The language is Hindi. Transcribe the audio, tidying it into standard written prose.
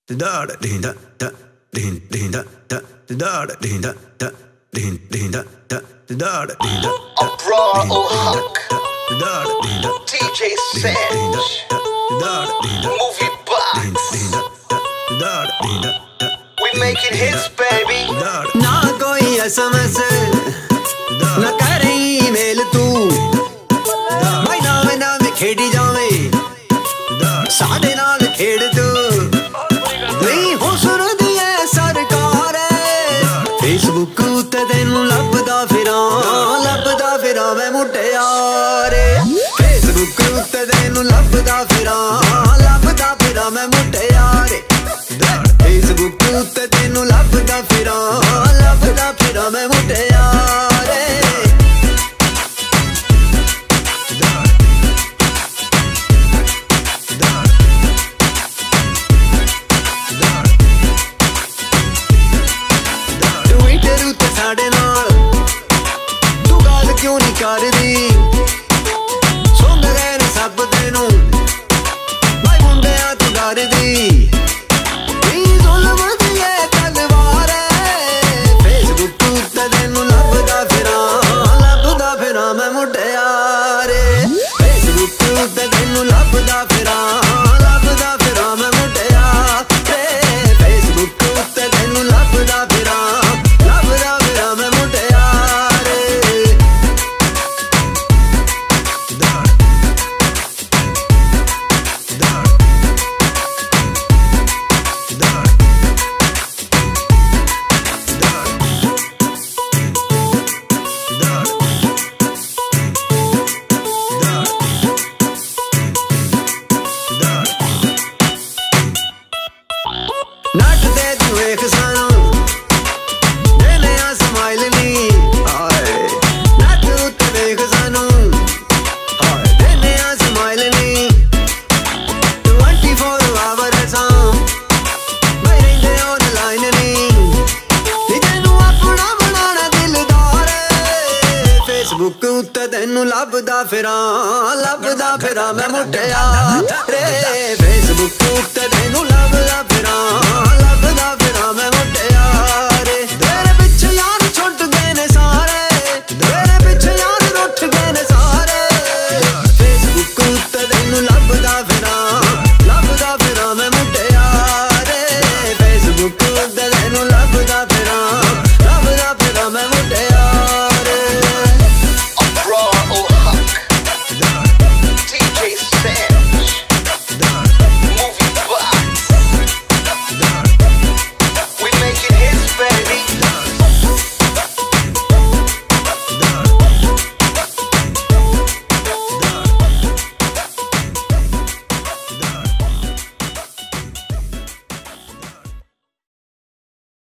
DJ Savage, Movie Box. We making hits, baby. ना कोई SMS ना करे ईमेल तू महीना में खेड़ी जावे साढ़े नाल खेड़ तू नहीं हो सुर दिए सरकार फेसबुक उत्ते तेनू लभदा फिरां मैं मुटियारे फेसबुक उत्ते तेनू लभदा फिरां मैं मुटियारे फेसबुक उत्ते तेनू लभदा फिरां मैं मुटियारे ट्विटर उत्ते साडे नाल तू गल क्यों नहीं करदी सुन गए ने सब तेनू भाई मुंडिया तू डरदी मैं मुटियारे फेसबुक उत्ते तेनू लभदा फिरां मैं मुटियारे फेसबुक उत्ते तेनू लभदा फिरां मैं मुटियारे नट ते तू वेख सानू देने आ स्माइल नी हाय नट उत्ते वेख सानू हाय देने आ स्माइल नी 24 आवर सा मैं रहिंदे ऑनलाइन नी तेनू अपना बनाना दिलदार फेसबुक उत्ते तेनू लभदा फिरां मैं मुटियारे फेसबुक उत्ते तेनू लभदा फिरां